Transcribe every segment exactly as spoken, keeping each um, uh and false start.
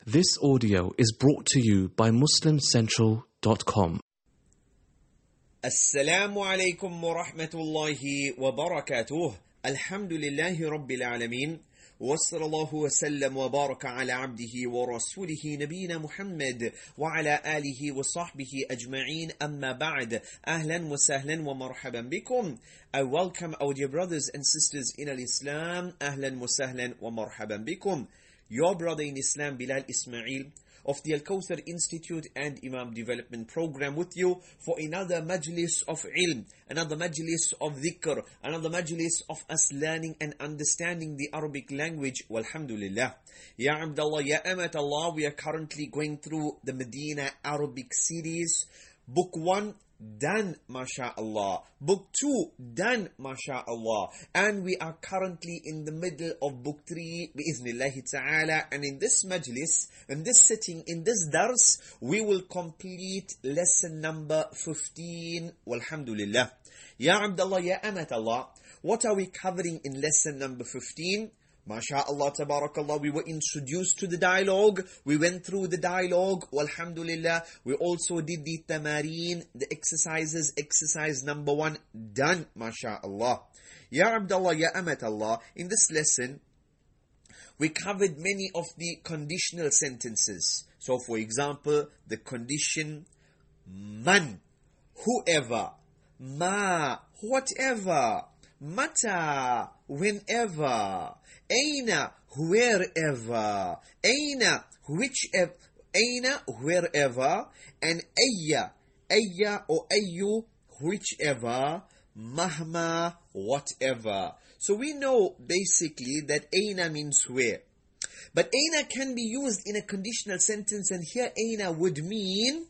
This audio is brought to you by muslim central dot com. Assalamu alaikum wa rahmatullahi wa barakatuh. Alhamdulillahi rabbil alameen. Wa sallallahu wa sallam wa baraka ala abdihi wa rasulihi nabina Muhammad wa ala alihi wa sahbihi ajma'een, amma ba'd. Ahlan wa sahlan wa marhaban bikum. I welcome our dear brothers and sisters in al-Islam. Ahlan wa sahlan wa marhaban bikum. Your brother in Islam, Bilal Ismail, of the Al-Kawthar Institute and Imam Development Program, with you for another majlis of ilm, another majlis of dhikr, another majlis of us learning and understanding the Arabic language. Walhamdulillah. Ya Abdullah, Ya Amat Allah, we are currently going through the Medina Arabic series. Book one, done, mashallah. Book two, done, mashallah. And we are currently in the middle of book three, bi'iznillahi ta'ala. And in this majlis, in this sitting, in this dars, we will complete lesson number fifteen. Walhamdulillah. Ya Abdullah, Ya Amat Allah, what are we covering in lesson number fifteen? MashaAllah, tabarakallah, we were introduced to the dialogue. We went through the dialogue. Walhamdulillah. We also did the tamareen, the exercises. Exercise number one, done. MashaAllah. Ya Abdullah, Ya Amat Allah, in this lesson, we covered many of the conditional sentences. So, for example, the condition man, whoever, ma, whatever, mata, whenever, aina, wherever, aina, whichever, aina, wherever, and ayya, ayya or ayyu, whichever, mahma, whatever. So we know basically that aina means where. But aina can be used in a conditional sentence, and here aina would mean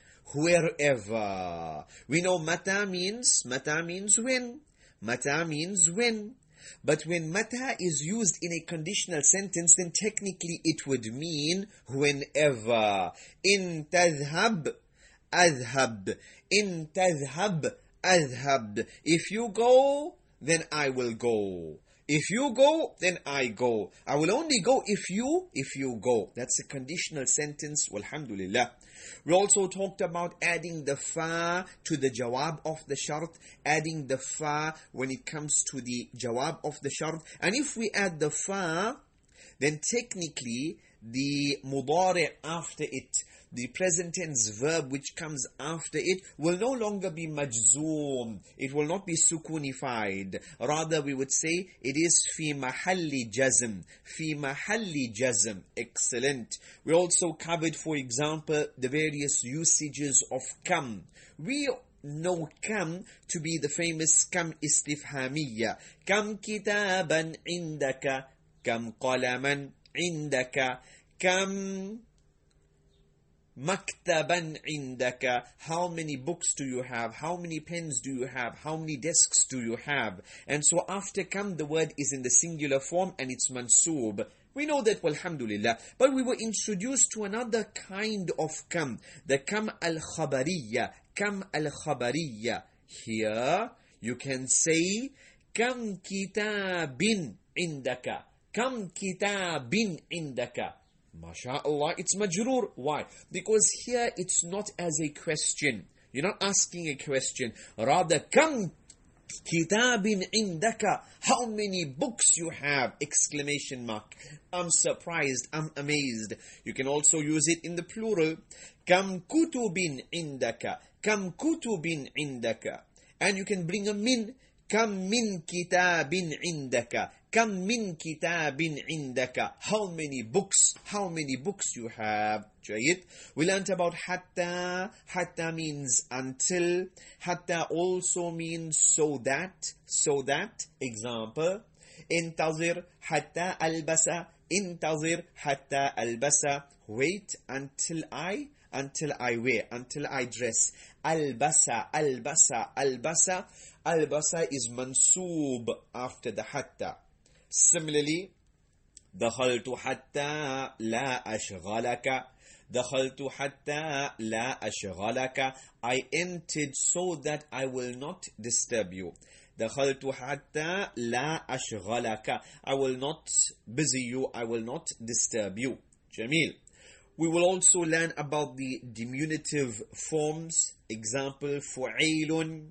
wherever. We know mata means, mata means when. Mata means when. But when mata is used in a conditional sentence, then technically it would mean whenever. In tadhhab, adhhab. In tadhhab, adhhab. If you go, then I will go. If you go, then I go. I will only go if you, if you go. That's a conditional sentence. Walhamdulillah. We also talked about adding the fa to the jawab of the shart. Adding the fa when it comes to the jawab of the shart. And if we add the fa, then technically the mudari' after it, the present tense verb which comes after it, will no longer be majzoom. It will not be sukunified. Rather, we would say it is fi mahalli jazm. Fi mahalli jazm. Excellent. We also covered, for example, the various usages of kam. We know kam to be the famous kam istifhamiyya. Kam kitaban indaka. Kam qalaman indaka. Kam maktaban indaka. How many books do you have? How many pens do you have? How many desks do you have? And so after kam, the word is in the singular form and it's mansoob. We know that, walhamdulillah. But we were introduced to another kind of kam, the kam al-khabariyya. Kam al-khabariyya. Here, you can say, kam kitabin indaka. Kam kitabin indaka. MashaAllah, it's majroor. Why? Because here it's not as a question. You're not asking a question. Rather, kam kitabin indaka. How many books you have? Exclamation mark. I'm surprised. I'm amazed. You can also use it in the plural. Kam kutubin indaka. Kam kutubin indaka. And you can bring a min. Kam min kitabin indaka. Kam min kitabin indaka. How many books? How many books you have? Jayid. We learnt about hatta. Hatta means until. Hatta also means so that. So that. Example. Intazir hatta albasa. Intazir hatta albasa. Wait until I. Until I wear. Until I dress. Albasa. Albasa. Albasa. Albasa is mansoob after the hatta. Similarly, دخلت حتى لا أشغلك. دخلت حتى لا أشغلك. I entered so that I will not disturb you. دخلت حتى لا أشغلك. I will not busy you. I will not disturb you. جميل. We will also learn about the diminutive forms. Example, فُعَيْلٌ,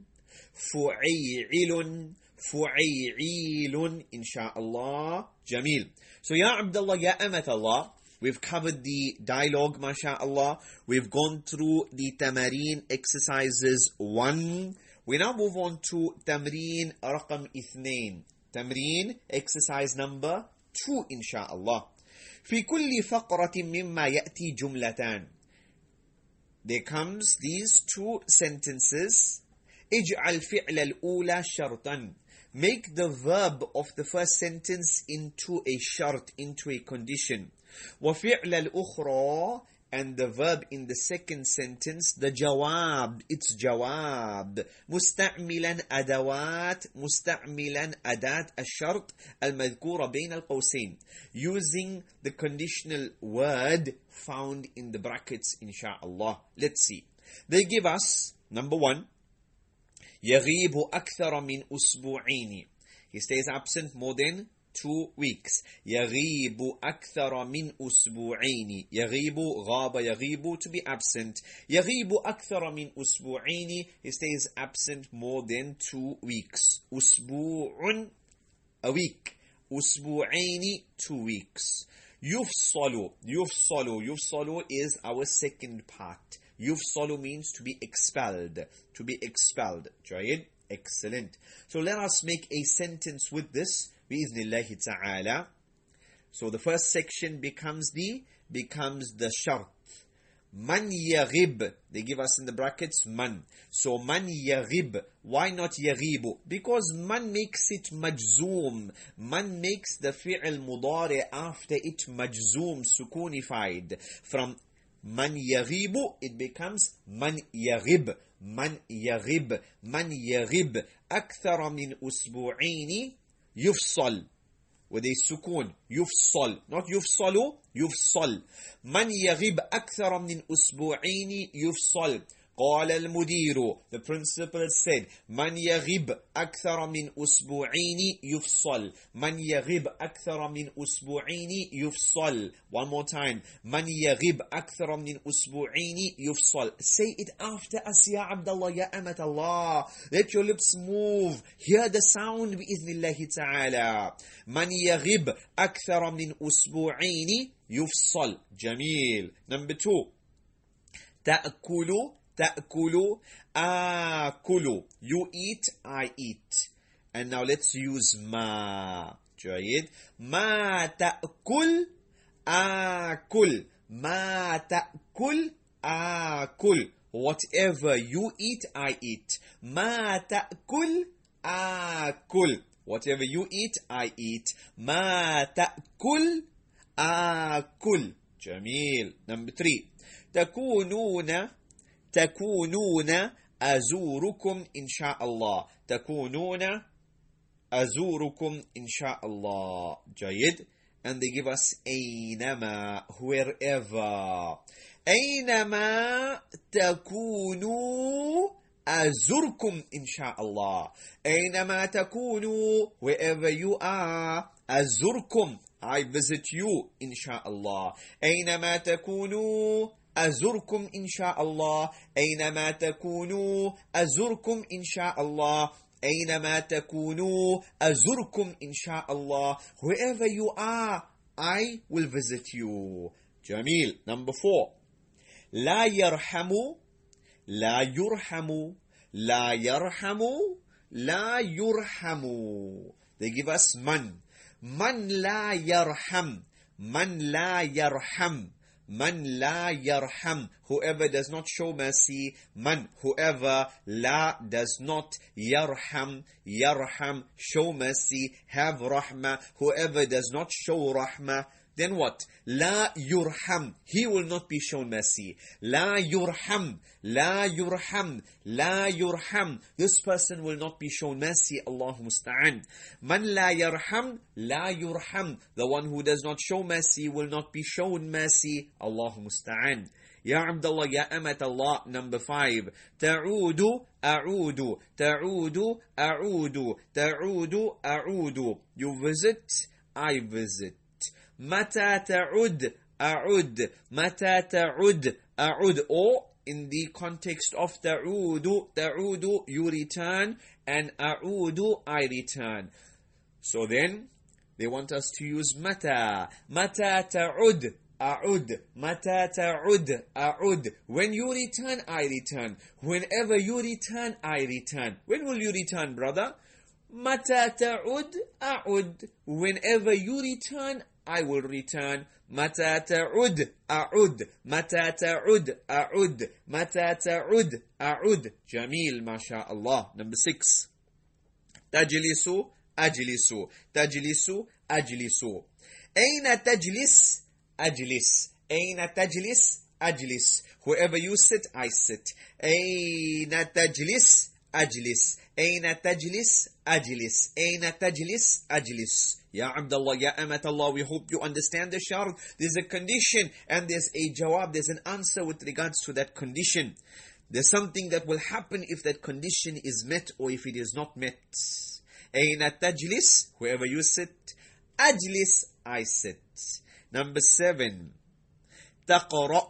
فُعَيْعِلٌ, فُعَيْعِيلٌ, inshaAllah. Jameel. So, Ya Abdullah, Ya Amatallah, we've covered the dialogue, mashallah. We've gone through the tamareen exercises one. We now move on to tamreen raqam ithnain. Tamreen exercise number two, inshaAllah. في كل فقرة مما يأتي جملتان. There comes these two sentences. اجعل فعل الأولى شرطا. Make the verb of the first sentence into a shart, into a condition. وفعل الأخرى, and the verb in the second sentence, the jawab, it's jawab. مستعملا أدوات, مستعملا أداة الشرط المذكورة بين القوسين. Using the conditional word found in the brackets, inshaAllah. Let's see. They give us, number one, يغيب أكثر من أسبوعين. He stays absent more than two weeks. يغيب أكثر من أسبوعين. يغيب, غاب يغيب, to be absent. يغيب أكثر من أسبوعين. He stays absent more than two weeks. أسبوع, a week. أسبوعين, two weeks. يفصل, يفصل, يفصل is our second part. يفصل means to be expelled. To be expelled. جيد? Excellent. So let us make a sentence with this. بإذن الله تعالى. So the first section becomes the becomes the shart. Man yaghib. They give us in the brackets man. So man yaghib. Why not yaghibu? Because man makes it majzoom. Man makes the fi'l mudari after it majzoom, sukunified. From man yaghibu, it becomes man yaghib. Man yaghib. Man yaghib. أكثر من أسبوعين يفصل. with a sukun. يفصل. Not يفصل. يفصل. من يغيب أكثر من أسبوعين يفصل. قال المدير. The principal said. من يغيب أكثر من أسبوعين يفصل. من يغيب أكثر من أسبوعين يفصل. One more time. من يغيب أكثر من أسبوعين يفصل. Say it after us, يا عبد الله, يا أمة الله. Let your lips move. Hear the sound بإذن الله تعالى. من يغيب أكثر من أسبوعين يفصل. جميل. Number two. تأكل. تأكل. آكل. You eat, I eat. And now let's use ما. جيد. ما تأكل. آكل. ما تأكل. آكل. Whatever you eat, I eat. ما تأكل. آكل. Whatever you eat, I eat. ما تأكل. آكل. جميل. Number three. تكونون. تكونون أزوركم إن شاء الله. تكونون أزوركم إن شاء الله. جيد. And they give us أينما, wherever. أينما تكونوا أزوركم إن شاء الله. أينما تكونوا, wherever you are. أزوركم, I visit you إن شاء الله. أينما تكونوا أزوركم إن شاء الله. أينما تكونوا أزوركم إن شاء الله. أينما تكونوا أزوركم إن شاء الله. Wherever you are, I will visit you. جميل. Number four. لا يرحم. لا يرحم. لا يرحم. لا يرحم. They give us man. من لا يرحم. من لا يرحم. Man la yarham, whoever does not show mercy. Man, whoever la does not yarham, yarham, show mercy, have rahmah. Whoever does not show rahmah, then what? La yurham, he will not be shown mercy. La yurham, la yurham, la yurham, this person will not be shown mercy. Allahu musta'an. Man la yarham, la yurham, the one who does not show mercy will not be shown mercy. Allahu musta'an. Ya Abdullah, Ya Amat Allah. Number five. Ta'udu, a'udu, ta'udu, a'udu, ta'udu, a'udu. You visit, I visit. متى تعود أعد متى تعد أعد or in the context of تعود تعود you return and أعود I return. So then they want us to use متى متى تعد أعد متى تعد أعد. When you return, I return. Whenever you return, I return. When will you return, brother? متى تعد أعد. Whenever you return, I will return. متى تعد أعد متى تعد أعد متى تعد أعد. جميل ما شاء الله. Number six. تجلس أجلس تجلس أجلس. أين تجلس أجلس. أين تجلس أجلس. Wherever you sit, I sit. أين تجلس أجلس. أين تجلس أجلس. أين تجلس أجلس. Ya Abdullah, Ya Amatallah, we hope you understand the shart. There's a condition and there's a jawab, there's an answer with regards to that condition. There's something that will happen if that condition is met or if it is not met. أين تجلس. Wherever you sit. أجلس, I sit. Number seven. تقرأ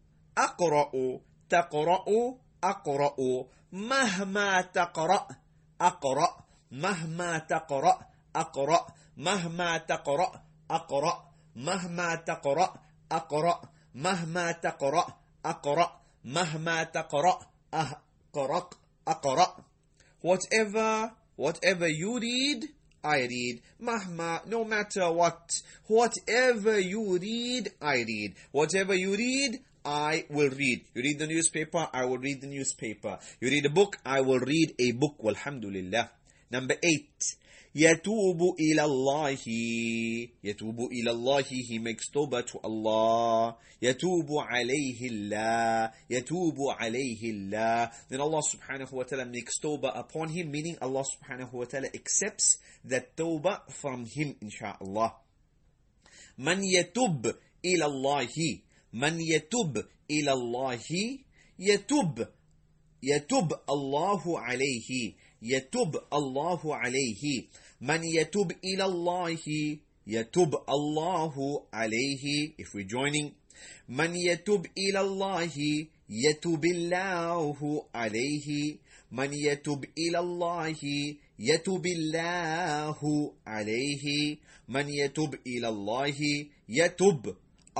أقرأ تقرأ أقرأ مهما تقرأ أقرأ مهما تقرأ أقرأ مهما تقرأ أقرأ مهما تقرأ أقرأ مهما تقرأ أقرأ مهما تقرأ أقرأ أقرأ. Whatever, whatever you read, I read. Mahma, no matter what. Whatever you read, I read. Whatever you read, I will read. You read the newspaper, I will read the newspaper. You read a book, I will read a book. Walhamdulillah. Number eight. يتوب إلى الله. يتوب إلى الله. He makes tawbah to Allah. يتوب عليه الله. يتوب عليه الله. Then Allah subhanahu wa ta'ala makes tawbah upon him, meaning Allah subhanahu wa ta'ala accepts that tawbah from him, insha'Allah. من يتوب إلى الله. من يتوب إلى الله. يتوب يتوب الله عليه. يتوب الله عليه. من يتوب إلى الله. يتوب الله عليه. If we're joining. من يتوب إلى الله. يتوب الله عليه. من يتوب إلى الله. يتوب الله عليه. من يتوب إلى الله. يتوب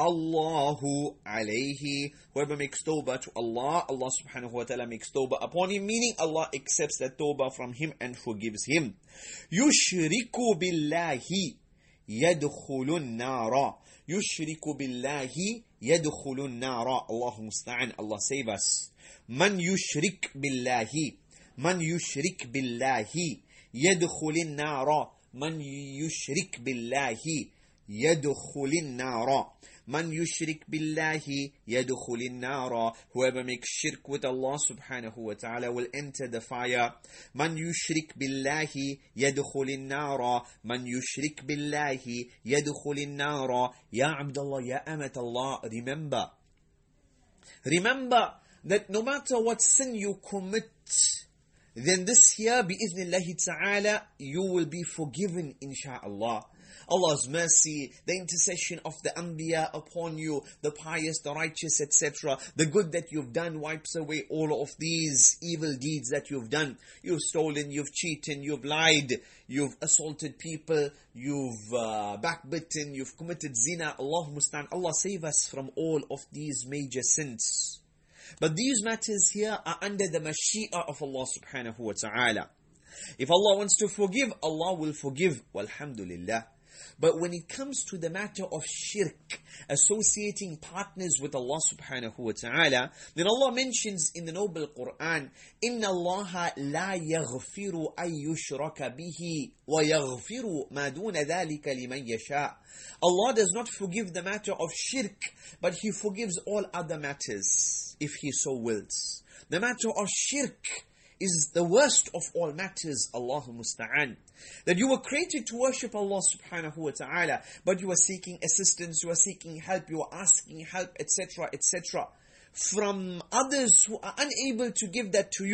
Allahu alayhi. Whoever makes tawbah to Allah, Allah subhanahu wa ta'ala makes tawbah upon him, meaning Allah accepts that tawbah from him and forgives him. Yushriku billahi yadkhulun nara. Yushriku billahi yadkhulun nara. Allahu musta'an. Allah save us. Man yushrik billahi. Man yushrik billahi yadkhulun nara. Man yushrik billahi yadkhulun nara. Man yushrik billahi yadkhulin nara. Whoever makes shirk with Allah subhanahu wa ta'ala will enter the fire. Man yushrik billahi yadkhulin nara. Man yushrik billahi yadkhulin nara. Ya Abdullah, Ya Amatallah, remember. Remember that no matter what sin you commit, then this year, bi'idhnillahi ta'ala, you will be forgiven, insha'Allah. Allah's mercy, the intercession of the Anbiya upon you, the pious, the righteous, et cetera. The good that you've done wipes away all of these evil deeds that you've done. You've stolen, you've cheated, you've lied, you've assaulted people, you've uh, backbitten, you've committed zina. Allah musta'an. Allah save us from all of these major sins. But these matters here are under the mashi'ah of Allah subhanahu wa ta'ala. If Allah wants to forgive, Allah will forgive. Walhamdulillah. But when it comes to the matter of shirk, associating partners with Allah subhanahu wa ta'ala, then Allah mentions in the noble Quran, إِنَّ اللَّهَ لَا يَغْفِرُ أَن يُشْرَكَ بِهِ وَيَغْفِرُ مَا دُونَ ذَلِكَ لِمَنْ يَشَاءُ. Allah does not forgive the matter of shirk, but He forgives all other matters, if He so wills. The matter of shirk is the worst of all matters, Allahu musta'an. That you were created to worship Allah subhanahu wa ta'ala, but you are seeking assistance, you are seeking help, you are asking help, et cetera, et cetera, from others who are unable to give that to you.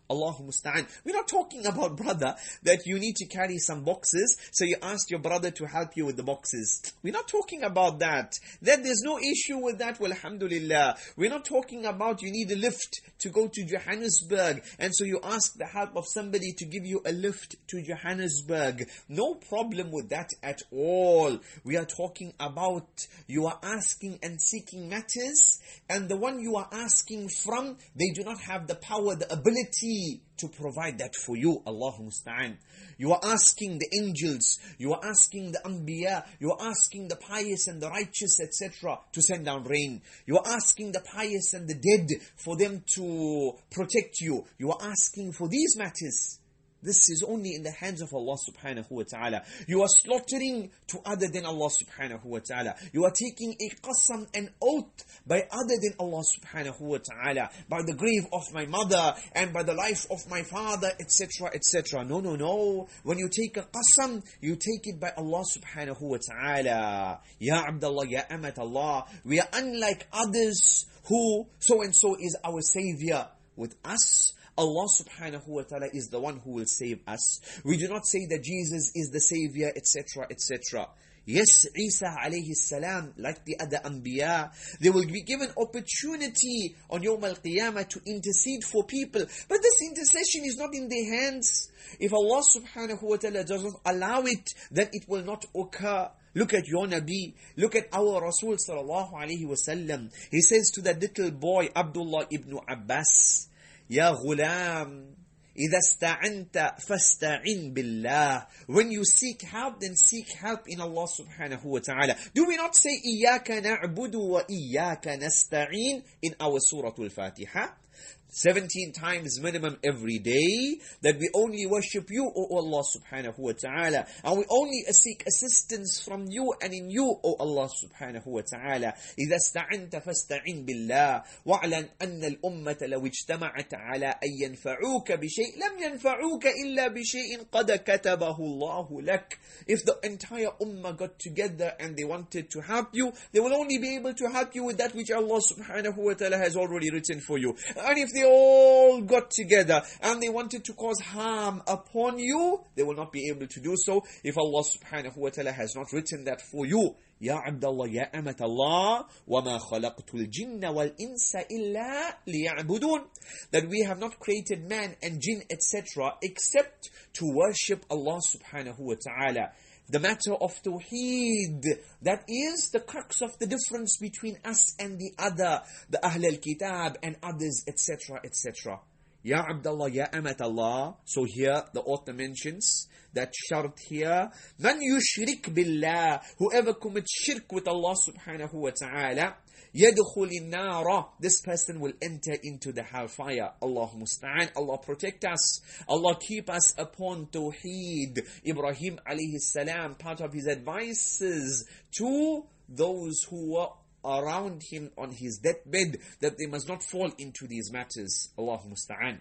Allahu musta'an. We're not talking about, brother, that you need to carry some boxes, so you ask your brother to help you with the boxes. We're not talking about that. That there's no issue with that, well, alhamdulillah. We're not talking about you need a lift to go to Johannesburg, and so you ask the help of somebody to give you a lift to Johannesburg. No problem with that at all. We are talking about you are asking and seeking matters, and the one you are asking from, they do not have the power, the ability to provide that for you. Allahu musta'an. You are asking the angels, you are asking the anbiya, you are asking the pious and the righteous, et cetera, to send down rain. You are asking the pious and the dead for them to protect you. You are asking for these matters. This is only in the hands of Allah subhanahu wa ta'ala. You are slaughtering to other than Allah subhanahu wa ta'ala. You are taking a qasam, an oath, by other than Allah subhanahu wa ta'ala. By the grave of my mother, and by the life of my father, et cetera, et cetera. No, no, no. When you take a qasam, you take it by Allah subhanahu wa ta'ala. Ya Abdullah, Ya Amat Allah. We are unlike others who, so and so is our savior. With us, Allah subhanahu wa ta'ala is the one who will save us. We do not say that Jesus is the Savior, et cetera, et cetera. Yes, Isa alayhi salam, like the other Anbiya, they will be given opportunity on Yawm al-Qiyamah to intercede for people. But this intercession is not in their hands. If Allah subhanahu wa ta'ala doesn't allow it, then it will not occur. Look at your Nabi. Look at our Rasul sallallahu alayhi wa sallam. He says to that little boy, Abdullah ibn Abbas, Ya ghulam, إِذَا اسْتَعَنْتَ فَاسْتَعِنْ بِاللَّهِ. When you seek help, then seek help in Allah subhanahu wa ta'ala. Do we not say إِيَّاكَ نَعْبُدُ وَإِيَّاكَ نَسْتَعِينَ in our Surah Al-Fatiha? seventeen times minimum every day, that we only worship you, O Allah subhanahu wa ta'ala, and we only seek assistance from you and in you, O Allah subhanahu wa ta'ala. إِذَا اسْتَعَنْتَ فَاسْتَعِنْ بِاللَّهِ وَاعْلَمْ أَنَّ الْأُمَّةَ لَوْ اجْتَمَعَتْ عَلَىٰ أَن يَنْفَعُوكَ بِشَيْءٍ لَمْ يَنْفَعُوكَ إِلَّا بِشَيْءٍ قَدْ كَتَبَهُ اللَّهُ لَكَ. If the entire ummah got together and they wanted to help you, they will only be able to help you with that which Allah subhanahu wa ta'ala has already written for you. And if they all got together and they wanted to cause harm upon you, they will not be able to do so if Allah subhanahu wa ta'ala has not written that for you. Ya Abdullah, Ya Amat Allah, وَمَا خَلَقْتُ الْجِنَّ وَالْإِنسَ إِلَّا لِيَعْبُدُونَ. That we have not created man and jinn, et cetera, except to worship Allah subhanahu wa ta'ala. The matter of Tawheed, that is the crux of the difference between us and the other, the Ahl al-Kitab and others, et cetera, et cetera. Ya Abdullah, Ya Amat Allah. So here the author mentions that shart here, Man yushrik billah, whoever commits shirk with Allah subhanahu wa ta'ala, يَدْخُلِ النَّارَ, this person will enter into the hellfire. Allah musta'an. Allah protect us. Allah keep us upon Tawheed. Ibrahim alayhi salam, part of his advices to those who were around him on his deathbed, that they must not fall into these matters. Allah musta'an.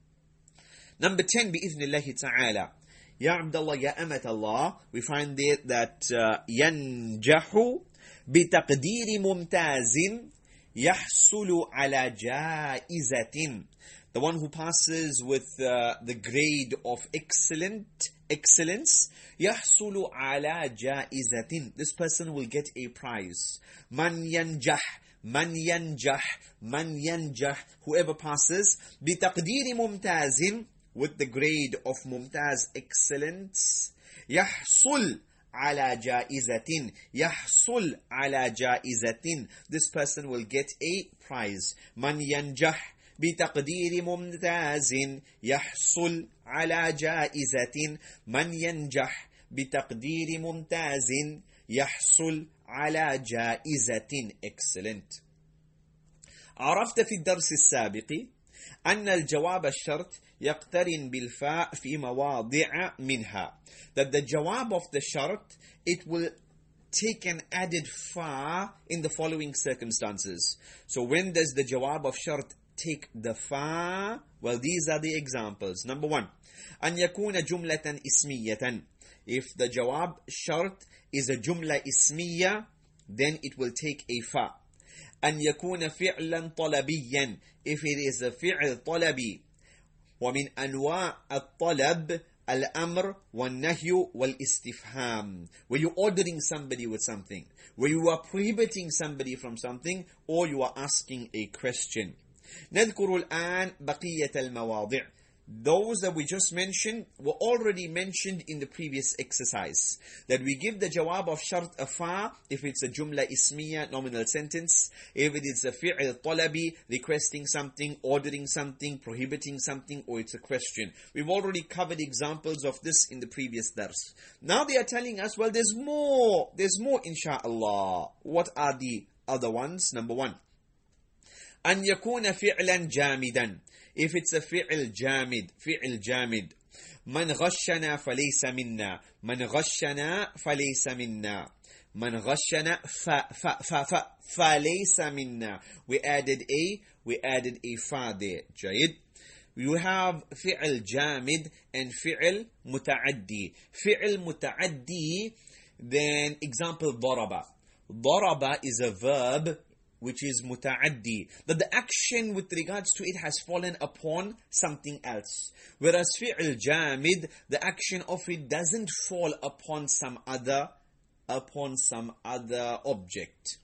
Number ten, bi'ithnillahi ta'ala. Ya Abdullah, Ya Amat Allah, we find there that uh, ينجح بتقدير ممتاز يحصل على جائزة. The one who passes with uh, the grade of excellent excellence, يحصل على جائزة. This person will get a prize. من ينجح, من ينجح, من ينجح. Whoever passes بتقدير ممتاز, with the grade of ممتاز, excellence, يحصل على جائزة, يحصل على جائزة. This person will get a prize. من ينجح بتقدير ممتاز يحصل على جائزة. من ينجح بتقدير ممتاز يحصل على جائزة. Excellent. عرفت في الدرس السابق أن الجواب الشرط يقترن بالفاء في مواضع منها. That the jawab of the shart, it will take an added fa in the following circumstances. So when does the jawab of shart take the fa? Well, these are the examples. Number one, أن يكون جملة اسمية. If the jawab shart is a jumla ismiya, then it will take a fa. أن يكون فعلا طلبيا. If it is a fi'l طلبي. ومن أنواع الطلب الأمر والنهي والاستفهام. Where you're ordering somebody with something, where you are prohibiting somebody from something, or you are asking a question. نذكر الآن بقية المواضع. Those that we just mentioned were already mentioned in the previous exercise. That we give the jawab of shart a fa if it's a jumla ismiya, nominal sentence. If it is a fi'l talabi, requesting something, ordering something, prohibiting something, or it's a question. We've already covered examples of this in the previous dars. Now they are telling us, well, there's more. There's more, insha'Allah. What are the other ones? Number one. أن يكون فعلا جامدا. If it's a fi'l jamid, fi'l jamid. من غشنا فليس منا. من غشنا فليس منا. من غشنا ف ف ف ف فليس منا. We added a, we added a fa there. جيد. You have fi'l jamid and fi'l muta'addi. Fi'l muta'addi, then example ضرب. ضرب is a verb which is muta'addi, that the action with regards to it has fallen upon something else. Whereas fi'l jamid, the action of it doesn't fall upon some other, upon some other object.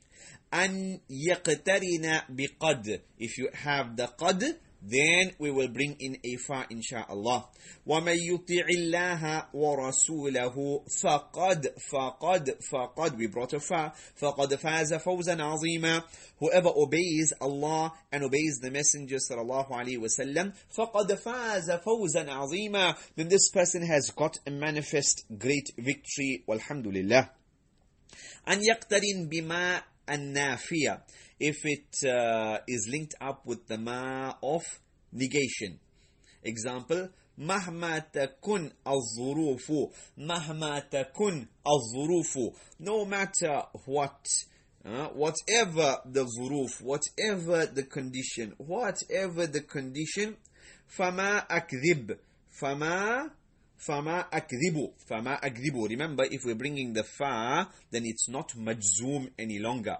An yaqtarina biqad. If you have the qad, then we will bring in a fa, insha'Allah. وَمَن يُطِعِ اللَّهَ وَرَسُولَهُ فَقَدْ فَقَدْ فَقَدْ. We brought a fa. فَقَدْ فَازَ فَوْزًا عَظِيمًا. Whoever obeys Allah and obeys the Messenger sallallahu alaihi wasallam, فَقَدْ فَازَ فَوْزًا عَظِيمًا. Then this person has got a manifest great victory. Walhamdulillah. أن يقترن بما النافية. If it uh, is linked up with the ma of negation. Example, مهما تكن الظروف. مهما تكن الظروف. No matter what, uh, whatever the ظروف, whatever the condition, whatever the condition, فما أكذب. فما فما أكذب. فما أكذب. Remember, if we're bringing the fa, then it's not majzoom any longer.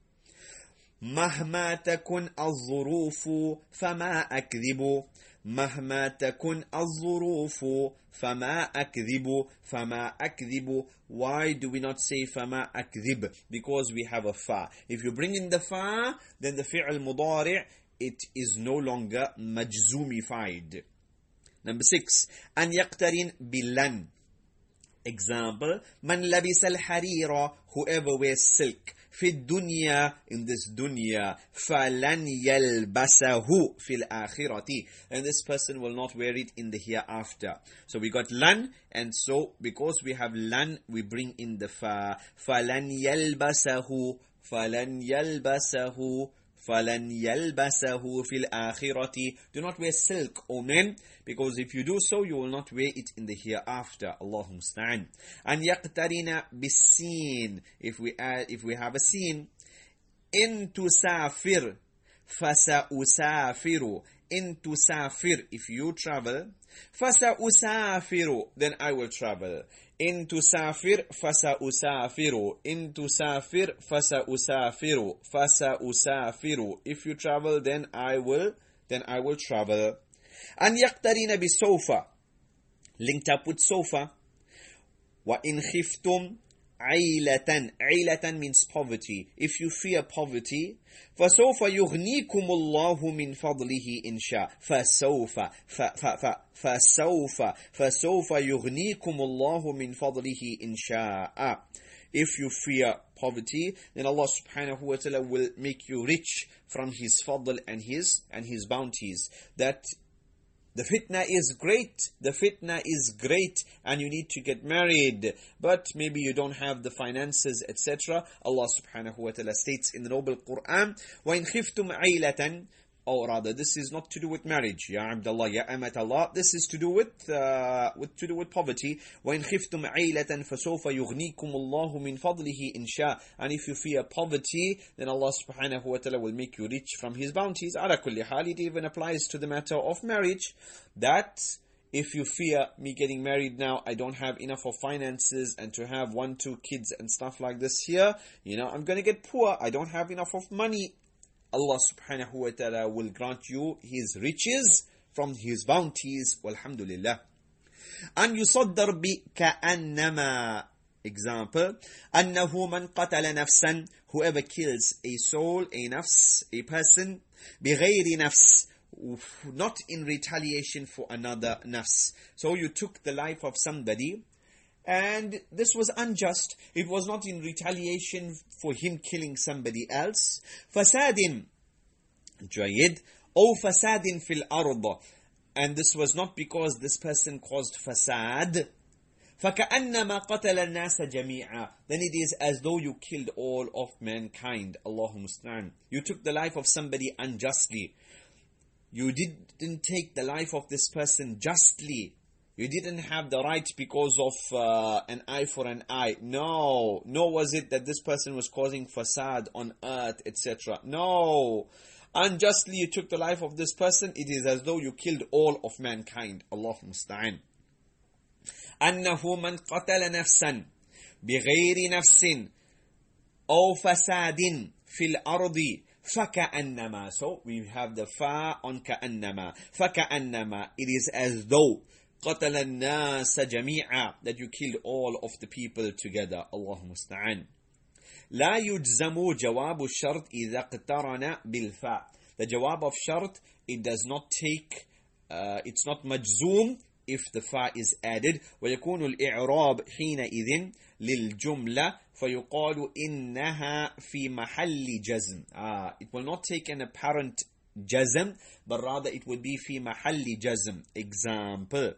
مهما تكن الظروف فما أكذب. مهما تكن الظروف فما أكذب. فما أكذب. Why do we not say فما أكذب? Because we have a fa. If you bring in the fa, then the fi'l mudari', it is no longer majzumified. Number six. أن يقترن بلن. Example, من لبس الحرير. Whoever wears silk. في الدنيا, in this dunya, فَلَنْ يَلْبَسَهُ فِي الْآخِرَةِ. And this person will not wear it in the hereafter. So we got lan, and so because we have lan, we bring in the fa. فَلَنْ يَلْبَسَهُ فَلَنْ يَلْبَسَهُ فَلَنْ يَلْبَسَهُ فِي الْآخِرَةِ. Do not wear silk, O men, because if you do so, you will not wear it in the hereafter. Allahumma musta'an. أن يقترن بالسين. If we add, if we have a sin, إن تسافر فسأسافر. إن تسافر. If you travel, فسأسافر. Then I will travel. إن تسافر فسأسافر. إن تسافر فسأسافر. فسأسافر. If you travel, then I will, then I will travel. أن يقترن بسوف. Linked up with sofa. وإن خفتم عيلة. عيلة means poverty. If you fear poverty, فسوف يغنيكم الله من فضله إن شاء. فسوف ف ف ف فسوف فسوف يغنيكم الله من فضله إن شاء. If you fear poverty, then Allah subhanahu wa ta'ala will make you rich from His fadl and His and His bounties. That the fitna is great, the fitna is great, and you need to get married, but maybe you don't have the finances, et cetera. Allah subhanahu wa ta'ala states in the noble Quran, وَإِنْ خِفْتُمْ عَيْلَةً. Or rather, this is not to do with marriage, Ya Abdullah, Ya Amat Allah. This is to do with, uh, with to do with poverty. وَإِنْ خِفْتُمْ عَيْلَةً فَسَوْفَ يُغْنِيكُمُ اللَّهُ مِنْ فَضْلِهِ إِنْ شَاءَ. And if you fear poverty, then Allah subhanahu wa ta'ala will make you rich from His bounties. Ala kulli hal, it even applies to the matter of marriage. That if you fear me getting married now, I don't have enough of finances and to have one, two kids and stuff like this here, you know, I'm going to get poor. I don't have enough of money. Allah subhanahu wa ta'ala will grant you His riches from His bounties. Walhamdulillah. أن يصدر بكأنما. Example, أنه من قتل نفسا, whoever kills a soul, a nafs, a person, بغير نفس, not in retaliation for another nafs. So you took the life of somebody, and this was unjust. It was not in retaliation for him killing somebody else. فساد جيد أو فساد في الأرض, and this was not because this person caused fasad. فَكَأَنَّمَا قَتَلَ النَّاسَ جَمِيعًا, then it is as though you killed all of mankind. Allahu musta'an. You took the life of somebody unjustly. You didn't take the life of this person justly. You didn't have the right because of uh, an eye for an eye. No. Nor was it that this person was causing fasad on earth, et cetera. No. Unjustly you took the life of this person. It is as though you killed all of mankind. Allahu musta'an. أنه من قتل نفسا بغير نفس أو فساد في الأرض فكأنما. So we have the fa on كأنما. فكأنما, it is as though قتل الناس جميعا, that you killed all of the people together. الله مستعان. لا يجزم جواب الشرط إذا اقترن بالفاء. The jawab of shart, it does not take, uh, it's not majzoom if the fa is added. ويكون الإعراب حينئذ للجملة فيقال إنها في محل جزم. Ah, it will not take an apparent jazm, but rather it will be في محل جزم. Example,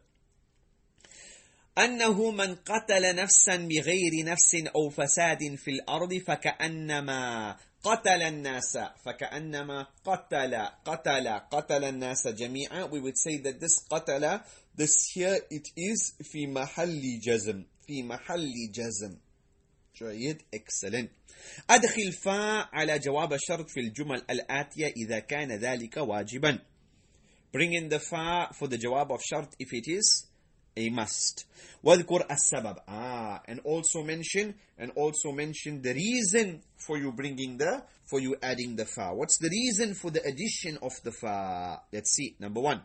أنه من قتل نفسا بغير نفس أو فساد في الأرض فكأنما قتل الناس. فكأنما قتل قتل قتل الناس جميعا. We would say that this قتل, this here, it is في محل جزم. في محل جزم. جيد. Excellent. أدخل فاء على جواب الشرط في الجمل الآتية إذا كان ذلك واجبا. Bring in the fa for the jawab of shart if it is a must. واذكر السبب. Ah, and also mention, and also mention the reason for you bringing the, for you adding the fa. What's the reason for the addition of the fa? Let's see. Number one.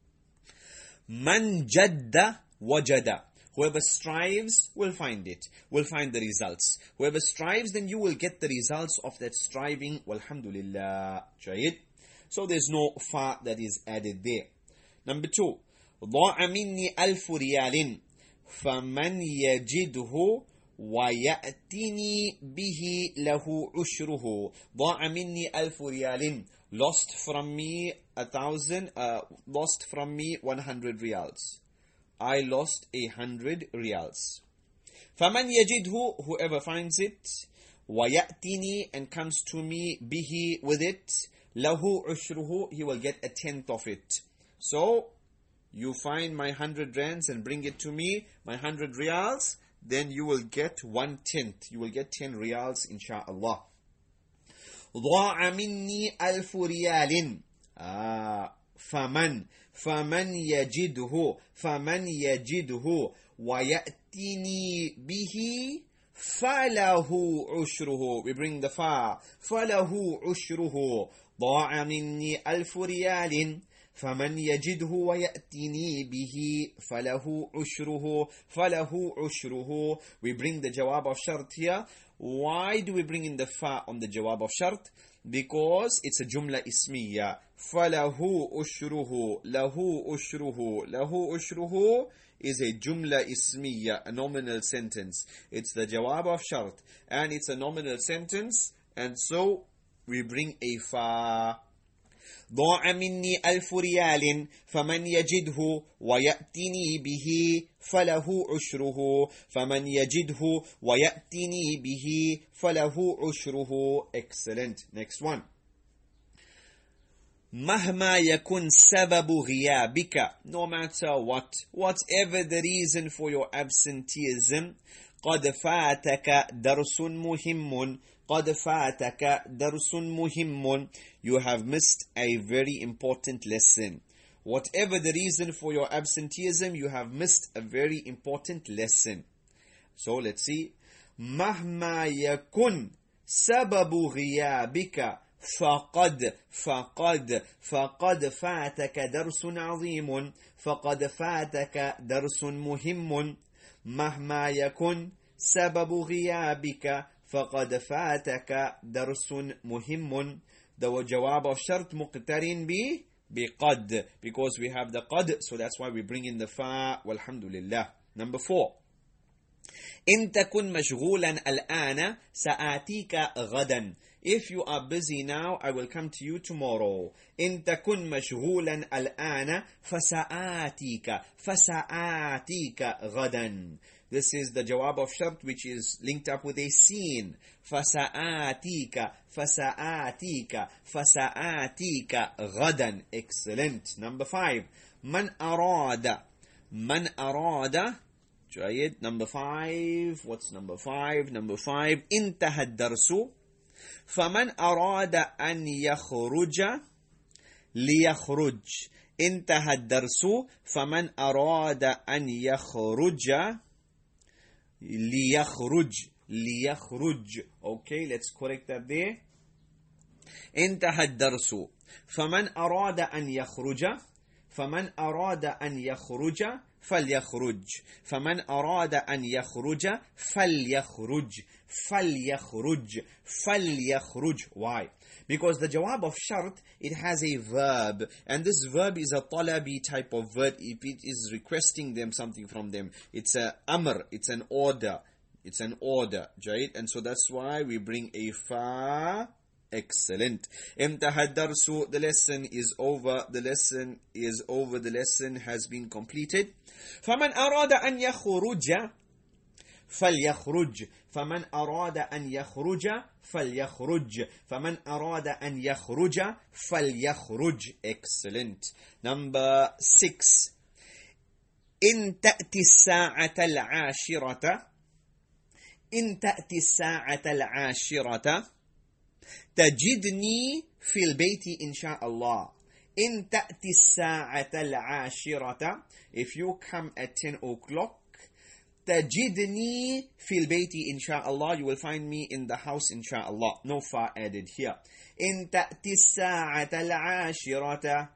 Man jadda wajada. Whoever strives will find it, will find the results. Whoever strives, then you will get the results of that striving. Walhamdulillah. Jayid. So there's no fa that is added there. Number two. ضاع مني ألف ريال فمن يجده ويأتني به له عشره. ضاع مني ألف ريال, lost from me a thousand, uh, lost from me one hundred riyals. I lost a hundred riyals. فمن يجده, whoever finds it, ويأتني, and comes to me, به, with it, له عشره, he will get a tenth of it. So you find my hundred rands and bring it to me, my hundred riyals, then you will get one tenth. You will get ten riyals, insha'Allah. ضاع مني ألف ريال. آه. فمن فمن يجده فمن يجده ويأتني به فله عشره. We bring the fa. فله عشره. ضاع مني ألف ريال فمن يجده ويأتني به فله عشره. فله عشره. We bring the jawab of shart here. Why do we bring in the fa on the jawab of shart? Because it's a jumla ismiya. فله عشره. له عشره. له عشره is a jumla ismiya, a nominal sentence. It's the jawab of shart, and it's a nominal sentence, and so we bring a fa. ضاع مني ألف ريال فمن يجده ويأتني به فله عشره. فمن يجده ويأتني به فله عشره. Excellent. Next one. مهما يكن سبب غيابك, no matter what, whatever the reason for your absenteeism, قد فاتك درس مهم. قد فاتك درس مهم. You have missed a very important lesson. Whatever the reason for your absenteeism, you have missed a very important lesson. So let's see. مهما يكن سبب غيابك فقد فقد فقد فاتك درس عظيم فقد فاتك درس مهم مهما يكن سبب غيابك فقد فاتك درس مهم. The جواب of شرط مقترن ب بقد, because we have the قد, so that's why we bring in the fa. والحمدلله. Number four. إن تكن مشغولا الآن سآتيك غدا. If you are busy now, I will come to you tomorrow. إن تكن مشغولا الآن فسآتيك فسآتيك غدا. This is the jawab of shart, which is linked up with a sin. فسآتيك فسآتيك فسآتيك غدا. Excellent. Number five. من أراد من أراد جيد. Number five. What's number five? Number five. انتهى الدرس فمن أراد أن يخرج ليخرج. انتهى الدرس فمن أراد أن يخرج ليخرج ليخرج. Okay, let's correct that there. انتهى الدرس فمن أراد أن يخرج فمن أراد أن يخرج فليخرج فمن أراد أن يخرج فليخرج فليخرج فليخرج. Why? Because the jawab of shart, it has a verb, and this verb is a talabi type of verb. If it is requesting them something from them, it's a amr, it's an order, it's an order, right? And so that's why we bring a fa. Excellent. انتهى الدرس. The lesson is over. The lesson is over. The lesson has been completed. فمن أراد أن يخرج فليخرج فمن أراد أن يخرج فليخرج فمن أراد أن يخرج فليخرج. Excellent. Number six. إن تأتي الساعة العاشرة إن تأتي الساعة العاشرة تجدني في البيت إن شاء الله. إن تأتي الساعة العاشرة. If you come at ten o'clock, تجدني في البيت إن شاء الله, you will find me in the house إن شاء الله. No fa added here. إن تأتي الساعة العاشرة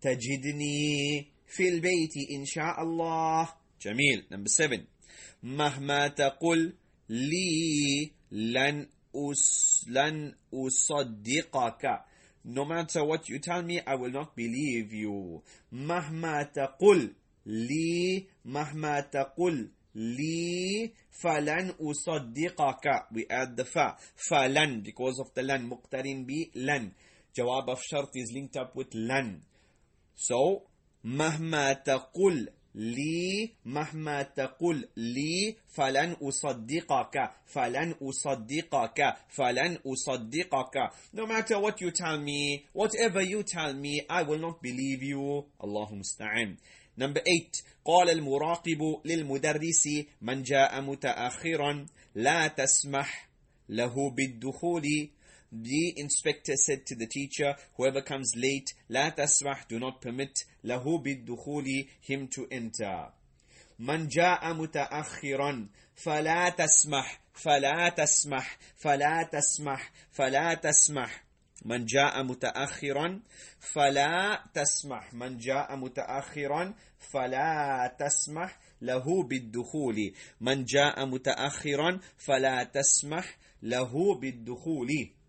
تجدني في البيت إن شاء الله. جميل. Number seven. مهما تقول لي لن أس لن أصدقك. No matter what you tell me, I will not believe you. مهما تقول لي مهما تقول لي فلن أصدقك. We add the fa. فلن, because of the lan. مقترن ب لن. Jawab of shart is linked up with lan. So, مهما تقول لي مهما تقول لي فلن أصدقك فلن أصدقك فلن أصدقك. No matter what you tell me, whatever you tell me, I will not believe you. اللهم استعان. Number eight. قال المراقب للمدرس من جاء متأخرا لا تسمح له بالدخول. The inspector said to the teacher, whoever comes late, لا تسمح, do not permit, له بالدخول, him to enter. من جاء متأخرا فلا تسمح فلا تسمح فلا تسمح فلا تسمح. من جاء متأخرا فلا تسمح من جاء متأخرا فلا تسمح له بالدخول. من جاء متأخرا فلا تسمح له بالدخول.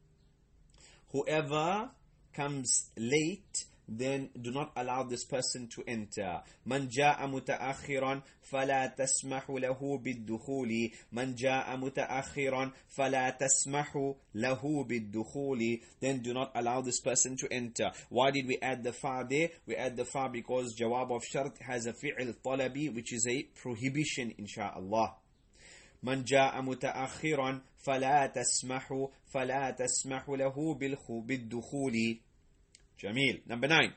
Whoever comes late, then do not allow this person to enter. من جاء متأخرا فلا تسمح له بالدخول. من جاء متأخرا فلا تسمح له بالدخول. Then do not allow this person to enter. Why did we add the fa there? We add the fa because jawab of shart has a fi'l talabi, which is a prohibition, insha'Allah. من جاء متأخرا فلا تسمح فلا تسمح له بالدخول. جميل. Number nine.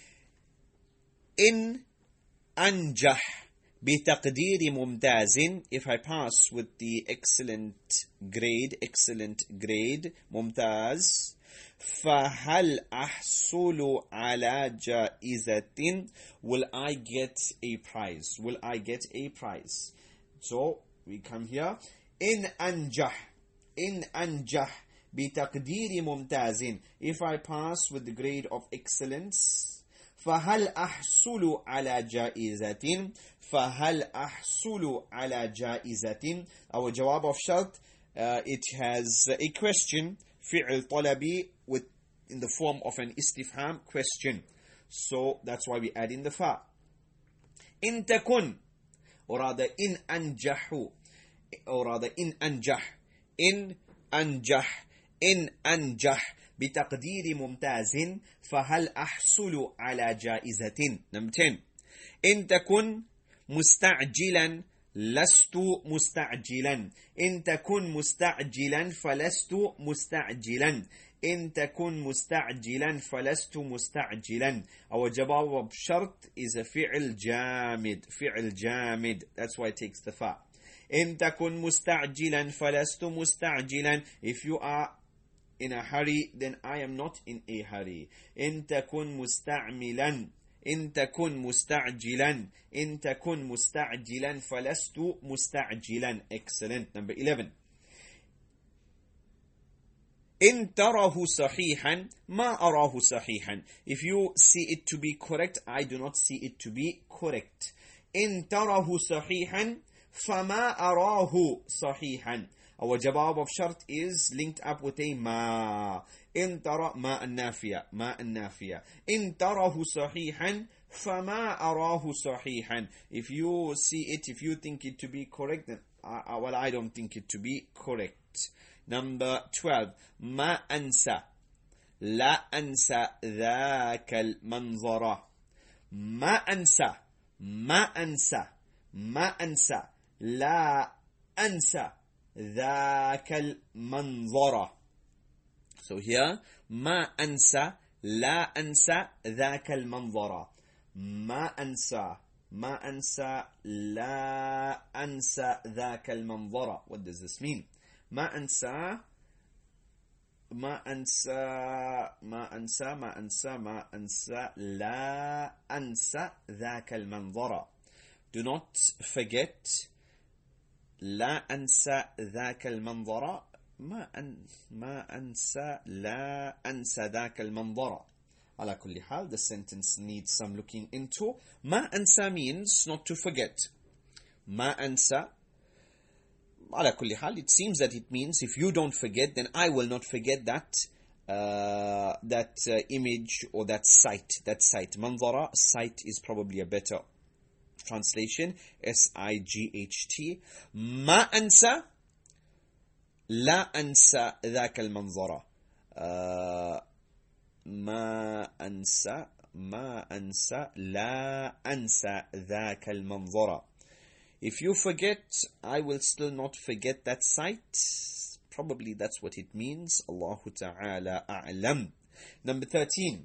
إن أنجح بتقدير ممتاز, if I pass with the excellent grade, excellent grade, ممتاز, فهل أحصل على جائزة, will I get a prize? Will I get a prize? So we come here. إن أنجح إن أنجح بتقدير ممتاز. If I pass with the grade of excellence. فهل أحصل على جائزة. فهل أحصل على جائزة. Our جواب of شرط, uh, it has a question, فعل طلبي, with in the form of an istifham question. So that's why we add in the fa. إن تكن, or rather إن أنجح, or rather إن أنجح, إن أنجح, إن أنجح بتقدير ممتاز فهل أحصل على جائزة. Number ten. إن تكن مستعجلا لست مستعجلا. إن تكن مستعجلا فلست مستعجلا. إن تكن مستعجلا فلست مستعجلا. Our جواب بشرط is a فعل جامد. فعل جامد. That's why it takes the fa. إن تكن مستعجلا فلست مستعجلا. If you are in a hurry, then I am not in a hurry. إن تكن مستعملا. إن تكن مستعجلا. إن تكن مستعجلا فلست مستعجلا. Excellent. Number eleven. إن تراه صحيحا ما أراه صحيحا. If you see it to be correct, I do not see it to be correct. إن تراه صحيحا فما أراه صحيحا. Our جواب of شرط is linked up with a ما. إن ترى ما النافية. ما النافية. إن تراه صحيحا فما أراه صحيحا. If you see it, if you think it to be correct, then I, well, I don't think it to be correct. Number twelve. ما أنسى. لا أنسى ذاك المنظر. ما أنسى. ما أنسى. ما أنسى. لا أنسى ذاك المنظر. So here, ما أنسى لا أنسى ذاك المنظر. ما أنسى ما أنسى لا أنسى ذاك المنظر. What does this mean? ما أنسى ما أنسى ما أنسى ما أنسى ما أنسى لا أنسى ذاك المنظر. Do not forget. لا أنسى ذاك المنظر. ما أن ما أنسى لا أنسى ذاك المنظر. على كل حال, the sentence needs some looking into. ما أنسى means not to forget. ما أنسى. على كل حال, it seems that it means if you don't forget, then I will not forget that uh, that uh, image or that sight. That sight. منظرة, sight is probably a better translation. S I G H T. ما أنسى لا أنسى ذاك المنظر. uh, ما أنسى ما أنسى لا أنسى ذاك المنظر. If you forget, I will still not forget that sight. Probably that's what it means. Allahu Ta'ala A'lam. Number thirteen.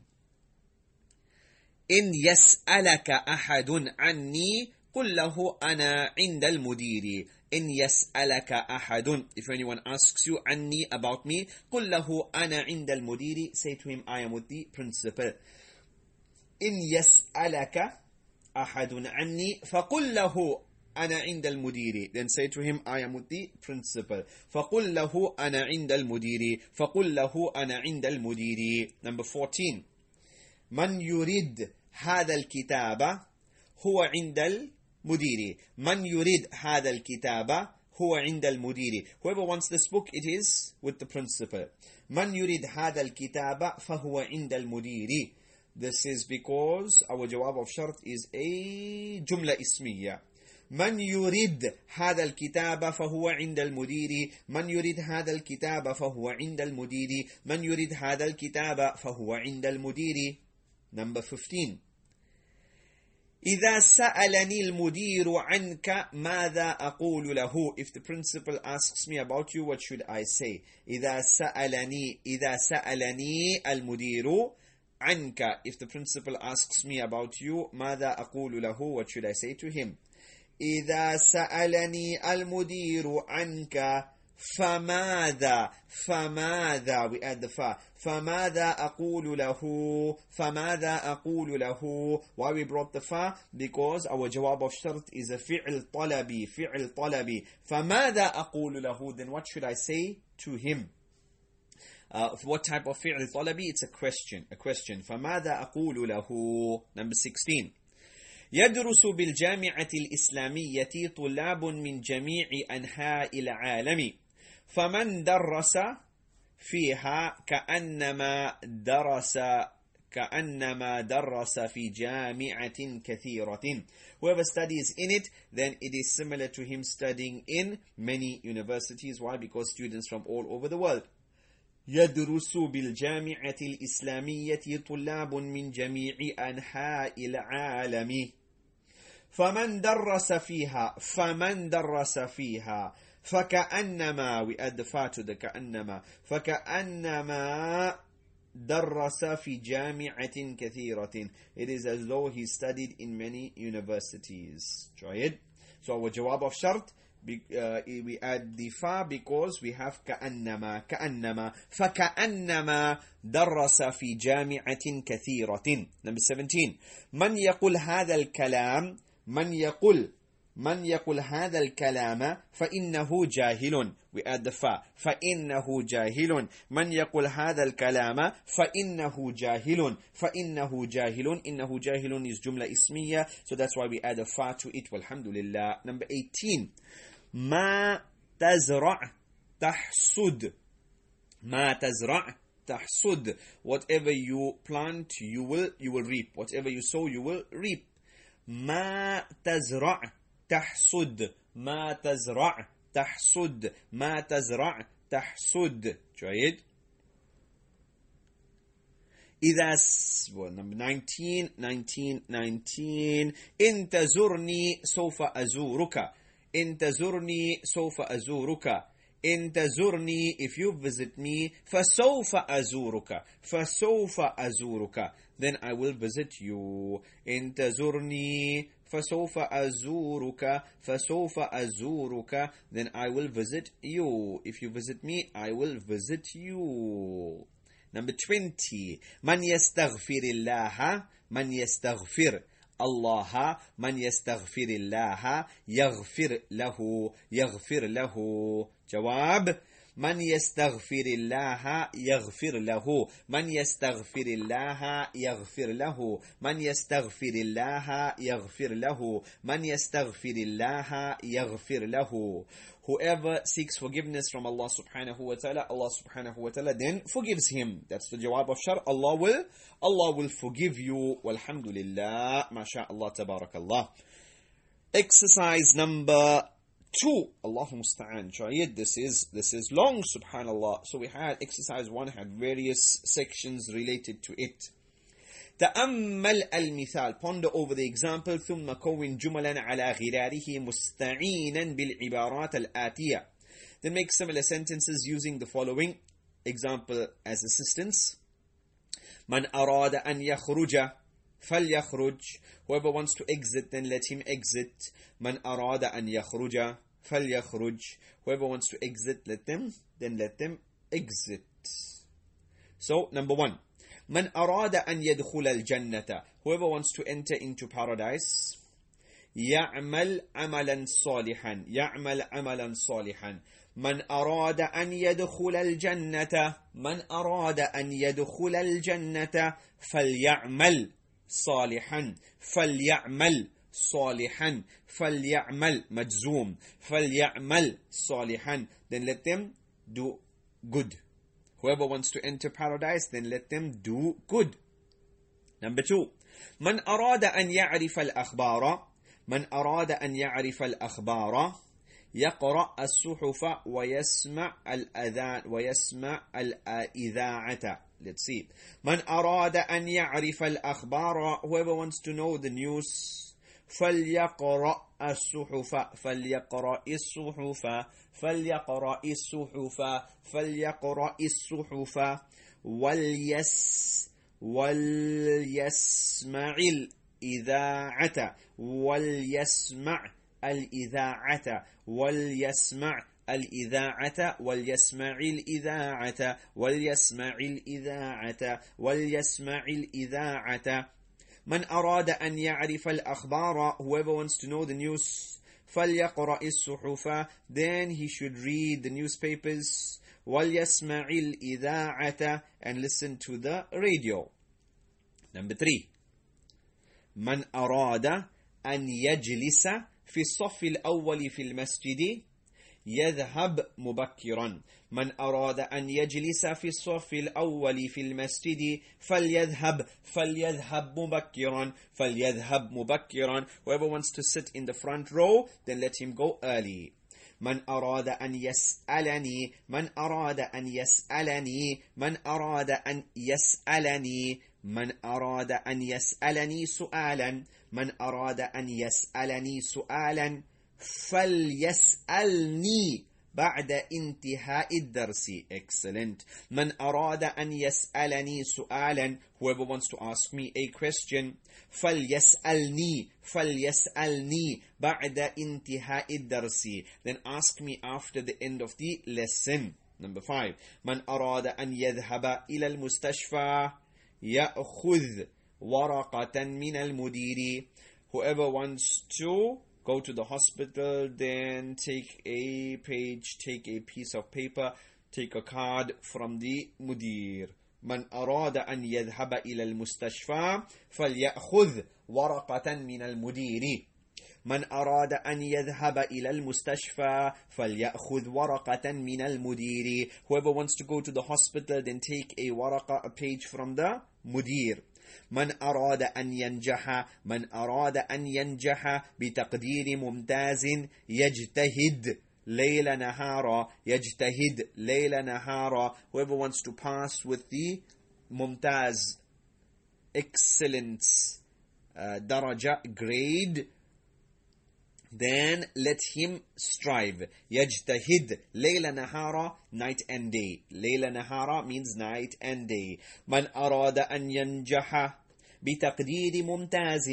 إن يسألك أحد عني قل له أنا عند المدير. إن يسألك أحد. If anyone asks you عني, about me, قل له أنا عند المدير. Say to him, I am with the principal. إن يسألك أحد عني فقل له أنا عند المدير. Then say to him, I am with the principal. فقل له أنا عند المدير. فقل له أنا عند المدير. Number fourteen. من يريد هذا الكتاب هو عند المدير. من يريد هذا الكتاب هو عند المدير. Whoever wants this book, it is with the principal. من يريد هذا الكتاب فهو عند المدير. This is because our جواب of شرط is a جملة اسمية. من يريد هذا الكتاب فهو عند المدير. من يريد هذا الكتاب فهو عند المدير. من يريد هذا الكتاب فهو عند المدير. Number fifteen. إذا سألني المدير عنك ماذا أقول له. If the principal asks me about you, what should I say? إذا سألني إذا سألني المدير عنك. If the principal asks me about you, ماذا أقول له? What should I say to him? إذا سألني المدير عنك فماذا فماذا we add the fa. فماذا أقول له. فماذا أقول له. Why we brought the fa? Because our جواب of شرط is a فعل طلبي. فعل طلبي. فماذا أقول له. Then what should I say to him? Uh, what type of fi'l talabi? It's a question. A question. فَمَاذَا أَقُولُ لَهُ? Number sixteen. يدرس بالجامعة الإسلامية طلاب من جميع أنحاء العالم فمن درس فيها كأنما درس كأنما درس في جامعة كثيرة. Whoever studies in it, then it is similar to him studying in many universities. Why? Because students from all over the world. يدرس بالجامعة الإسلامية طلاب من جميع أنحاء العالم فمن درس فيها فمن درس فيها فكأنما we add the fa to the كأنما فكأنما درس في جامعة كثيرة. It is as though he studied in many universities. جيد. So our جواب of شرط, uh, we add the fa because we have كأنما كأنما فكأنما درس في جامعة كثيرة. Number seventeen. من يقول هذا الكلام من يقول من يقول هذا الكلام فإنه جاهل. We add the fa. فإنه جاهل. من يقول هذا الكلام فإنه جاهل. فإنه جاهل. إنه جاهل is جملة اسمية. So that's why we add a fa to it. والحمد لله. Number eighteen. ما تزرع تحصد. ما تزرع تحصد. Whatever you plant, you will you will reap. Whatever you sow, you will reap. ما تزرع تحصد. ما تزرع تحصد. ما تزرع تحصد. جيد. إذا well, number nineteen nineteen nineteen إن تزرني سوف أزورك. إن تزرني سوف أزورك. إن تزرني if you visit me فسوف أزورك. فسوف أزورك. Then I will visit you. إن تزرني فسوف أزورك. فسوف أزورك. Then I will visit you. If you visit me, I will visit you. Number twenty. من يستغفر الله من يستغفر الله من يستغفر الله يغفر له يغفر له. جواب. من يستغفر الله يغفر له. من يستغفر الله يغفر له. من يستغفر الله يغفر له. من يستغفر الله يغفر له. Whoever seeks forgiveness from Allah subhanahu wa ta'ala, Allah subhanahu wa ta'ala then forgives him. That's the jawab of shar. Allah will, Allah will forgive you. Walhamdulillah. MashaAllah, tabarakallah. Exercise number two. Allahu musta'an. Shayid. This is, this is long, subhanallah. So we had, exercise one had various sections related to it. تأمل المثال. Ponder over the example. ثم كون جملا على غراره مستعينا بالعبارات الآتية. Then make similar sentences using the following example as assistance. من أراد أن يخرج فليخرج. Whoever wants to exit, then let him exit. من أراد أن يخرج فليخرج. Whoever wants to exit, let them, then let them exit. So, number one. من أراد أن يدخل الجنة. Whoever wants to enter into paradise. يعمل عملا صالحا. يعمل عملا صالحا. من أراد أن يدخل الجنة. من أراد أن يدخل الجنة فليعمل صالحا. فليعمل صالحا. فليعمل مجزوم. فليعمل صالحا. Then let them do good. Whoever wants to enter paradise, then let them do good. Number two. من أراد أن يعرف الأخبار. من أراد أن يعرف الأخبار يقرأ الصحف ويسمع الأذان ويسمع الإذاعة. Let's see. من أراد أن يعرف الأخبار. Whoever wants to know the news. فليقرأ الصحف. فليقرأ الصحف. فليقرأ الصحف. فليقرأ الصحف. وليس وليسمع الإذاعة. وليسمع الإذاعة. وليسمع الإذاعة. وليسمع الإذاعة. وليسمع الإذاعة. وليسمع الإذاعة. من أراد أن يعرف الأخبار. Whoever wants to know the news. فليقرأ الصحف, then he should read the newspapers. وَلْيَسْمَعِ الْإِذَاعَةَ, and listen to the radio. Number three, من أراد أن يجلس في الصف الأول في المسجد يذهب مبكرا. من أراد أن يجلس في الصف الأول في المسجد فليذهب فليذهب مبكرا فليذهب مبكرا. Whoever wants to sit in the front row, then let him go early. من أراد أن يسألني من أراد أن يسألني من أراد أن يسألني من أراد أن يسألني سؤالا من أراد أن يسألني سؤالا فليسألني بعد انتهاء الدرس. Excellent. من أراد أن يسألني سؤالا, whoever wants to ask me a question, فليسألني فليسألني بعد انتهاء الدرس, then ask me after the end of the lesson. Number five, من أراد أن يذهب إلى المستشفى يأخذ ورقة من المدير. Whoever wants to go to the hospital, then take a page, take a piece of paper, take a card from the mudir. من أراد أن يذهب إلى المستشفى فليأخذ ورقة من المدير. من أراد أن يذهب إلى المستشفى فليأخذ ورقة من المدير. Whoever wants to go to the hospital, then take a ورقة, a page from the mudir. من أراد أن ينجح من أراد أن ينجح بتقدير ممتاز يجتهد ليل نهارا يجتهد ليل نهارا. Whoever wants to pass with the mumtaz, excellence, uh, daraja, grade, then let him strive. يجتهد ليل نهارا, night and day. ليل نهارا means night and day. من أراد أن ينجح بتقدير ممتاز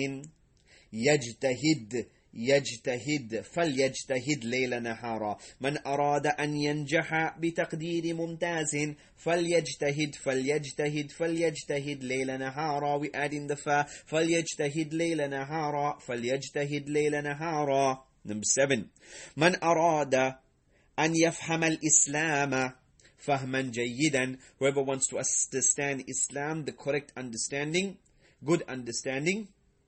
يجتهد يجتهد فليجتهد ليل نهارا. من أراد أن ينجح بتقدير ممتاز فليجتهد فليجتهد فليجتهد ليل نهارا. We add in the fa, فليجتهد ليل نهارا فليجتهد ليل نهارا. Number seven, من أراد أن يفهم الإسلام فهما جيدا. Whoever wants to understand Islam, the correct understanding, good understanding,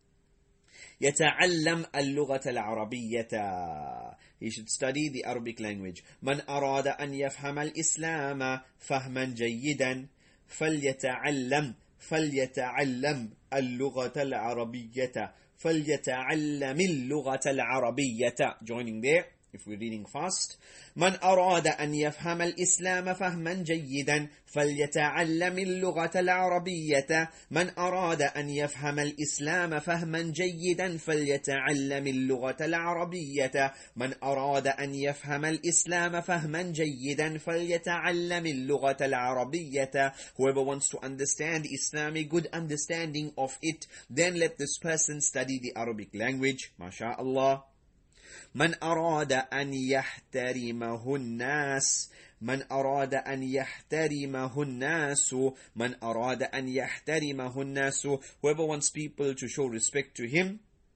يتعلم اللغة العربية. He should study the Arabic language. من أراد أن يفهم الإسلام فهما جيدا فليتعلم فليتعلم اللغة العربية فليتعلم اللغة العربية. Joining there, if we're reading fast. من أراد أن يفهم الإسلام فهما جيدا فليتعلم اللغة العربية. من أراد أن يفهم الإسلام فهما جيدا فليتعلم اللغة العربية. من أراد أن يفهم الإسلام فهما جيدا فليتعلم اللغة العربية. Whoever wants to understand Islam, a good understanding of it, then let this person study the Arabic language. MashaAllah. من أراد أن يحترمه الناس من أراد أن يحترمه الناس من أراد أن يحترمه الناس. Whoever wants people to show respect to him,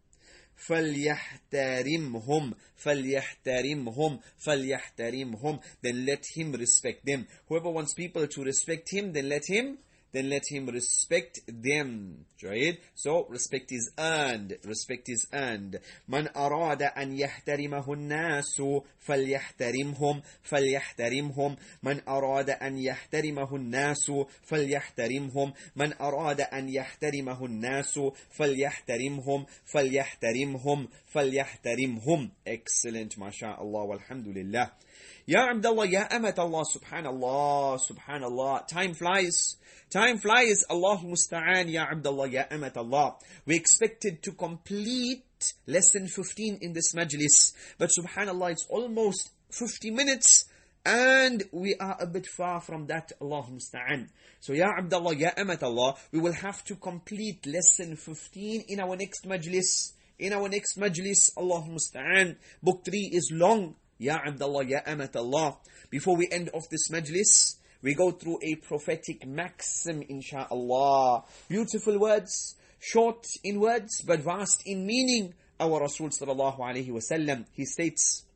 فليحترمهم فليحترمهم فليحترمهم, then let him respect them. Whoever wants people to respect him, then let him then let him respect them. Right? So respect is earned. Respect is earned. من أراد أن يحترمه الناس فليحترمهم فليحترمهم. من أراد أن يحترمه الناس فليحترمهم. من أراد أن يحترمه الناس فليحترمهم فليحترمهم فليحترمهم. Excellent. MashaAllah. Walhamdulillah. Ya Abdullah, Ya Amat Allah, Subhanallah, Subhanallah. Time flies. Time flies. Allahu Musta'an, Ya Abdullah, Ya Amat Allah. We expected to complete lesson fifteen in this majlis, but Subhanallah, it's almost fifty minutes, and we are a bit far from that. Allahu Musta'an. So, Ya Abdullah, Ya Amat Allah, we will have to complete lesson fifteen in our next majlis. In our next majlis, Allahu Musta'an. Book three is long. Ya Abdullah, Ya Amat Allah. Before we end off this majlis, we go through a prophetic maxim, insha'Allah. Beautiful words, short in words, but vast in meaning. our Rasul sallallahu alayhi wa sallam, he states,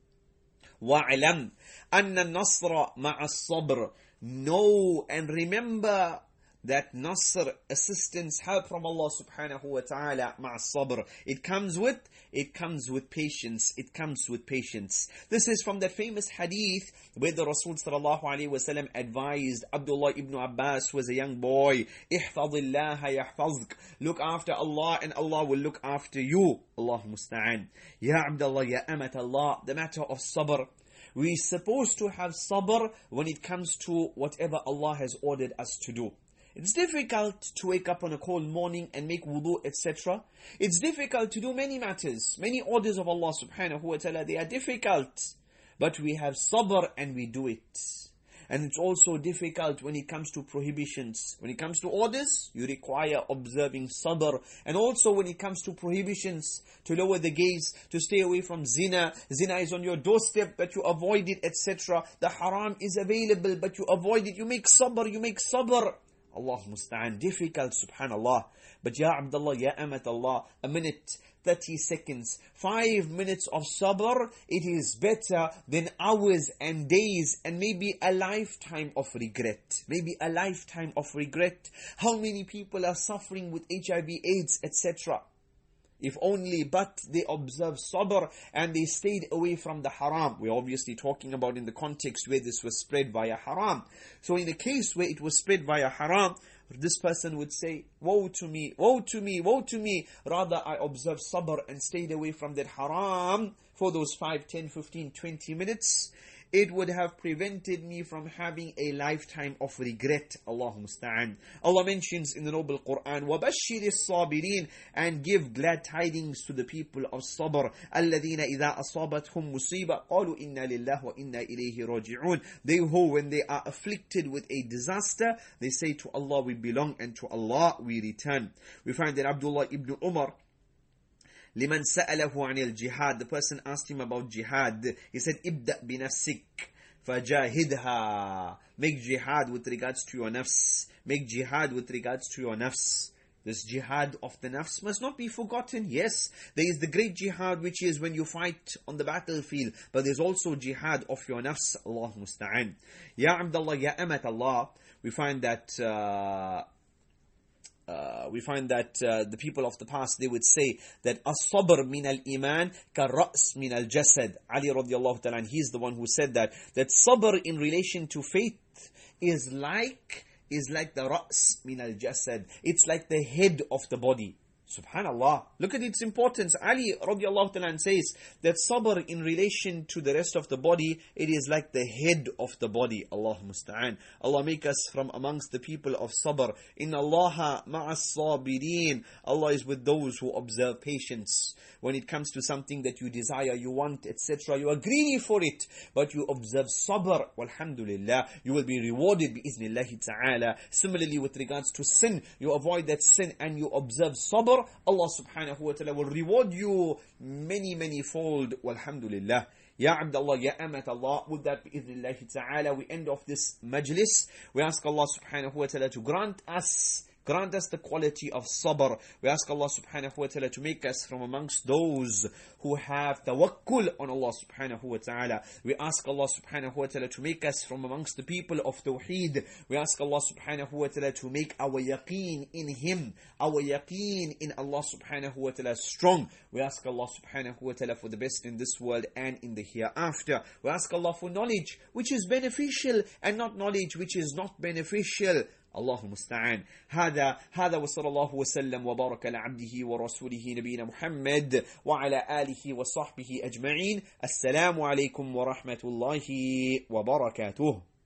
وَعْلَمْ أَنَّ النَّصْرَ مَعَ الصَّبْرِ. Know and remember that nasr, assistance, help from Allah subhanahu wa ta'ala, ma'a sabr. It comes with, it comes with patience. It comes with patience. This is from that famous hadith where the Rasul sallallahu alayhi wa sallam advised Abdullah ibn Abbas, who was a young boy, احفظ الله يحفظك. Look after Allah and Allah will look after you. Allah musta'an. Ya Abdullah, ya amat Allah. The matter of sabr. We're supposed to have sabr when it comes to whatever Allah has ordered us to do. It's difficult to wake up on a cold morning and make wudu, et cetera. It's difficult to do many matters. Many orders of Allah subhanahu wa ta'ala, they are difficult. But we have sabr and we do it. And it's also difficult when it comes to prohibitions. When it comes to orders, you require observing sabr. And also when it comes to prohibitions, to lower the gaze, to stay away from zina. Zina is on your doorstep, but you avoid it, et cetera. The haram is available, but you avoid it. You make sabr, you make sabr. Allah musta'an, difficult, subhanallah. But ya Abdullah, ya amat Allah, a minute, thirty seconds, five minutes of sabr, it is better than hours and days and maybe a lifetime of regret. Maybe a lifetime of regret. How many people are suffering with H I V, AIDS, et cetera? If only, but they observed sabr and they stayed away from the haram. We're obviously talking about in the context where this was spread via haram. So in the case where it was spread via haram, this person would say, woe to me, woe to me, woe to me. Rather, I observed sabr and stayed away from that haram for those five, ten, fifteen, twenty minutes. It would have prevented me from having a lifetime of regret. Allah musta'an. Allah mentions in the noble Quran, وَبَشِّرِ الصَّابِرِينَ, and give glad tidings to the people of sabr. الَّذِينَ إِذَا أَصَابَتْهُمْ مُصِيبَةٌ قَالُوا إِنَّا لِلَّهِ وَإِنَّا إِلَيْهِ رَاجِعُونَ. They who, when they are afflicted with a disaster, they say, to Allah we belong and to Allah we return. We find that Abdullah ibn Umar, لمن سأله عن الجهاد, the person asked him about jihad. He said, ابدأ بنفسك فجاهدها. Make jihad with regards to your nafs. Make jihad with regards to your nafs. This jihad of the nafs must not be forgotten. Yes, there is the great jihad which is when you fight on the battlefield, but there's also jihad of your nafs. Allah musta'an. Ya Abdullah, ya amat Allah. We find that uh, Uh, we find that uh, the people of the past, they would say that as-sabr min al-iman ka-ra's min al-jasad. Ali radiallahu ta'ala, he's the one who said that, that sabr in relation to faith is like, is like the ra's min al-jasad. It's like the head of the body. Subhanallah. Look at its importance. Ali radiallahu ta'ala says that sabr in relation to the rest of the body, it is like the head of the body. Allah musta'an. Allah make us from amongst the people of sabr. Inna Allaha ma'as sabirin. Allah is with those who observe patience. When it comes to something that you desire, you want, et cetera, you are greedy for it, but you observe sabr, walhamdulillah, you will be rewarded bi'iznillahi ta'ala. Similarly, with regards to sin, you avoid that sin and you observe sabr, Allah subhanahu wa ta'ala will reward you many, many fold. Walhamdulillah. Ya Abdullah, ya amat Allah. With that, bi'idhnillahi ta'ala, we end off this majlis. We ask Allah subhanahu wa ta'ala to grant us Grant us the quality of sabr. We ask Allah subhanahu wa ta'ala to make us from amongst those who have tawakkul on Allah subhanahu wa ta'ala. We ask Allah subhanahu wa ta'ala to make us from amongst the people of tawheed. We ask Allah subhanahu wa ta'ala to make our yaqeen in Him, our yaqeen in Allah subhanahu wa ta'ala strong. We ask Allah subhanahu wa ta'ala for the best in this world and in the hereafter. We ask Allah for knowledge which is beneficial and not knowledge which is not beneficial. الله المستعان. هذا هذا وصلى الله وسلم وبارك على عبده ورسوله نبينا محمد وعلى آله وصحبه أجمعين. السلام عليكم ورحمة الله وبركاته.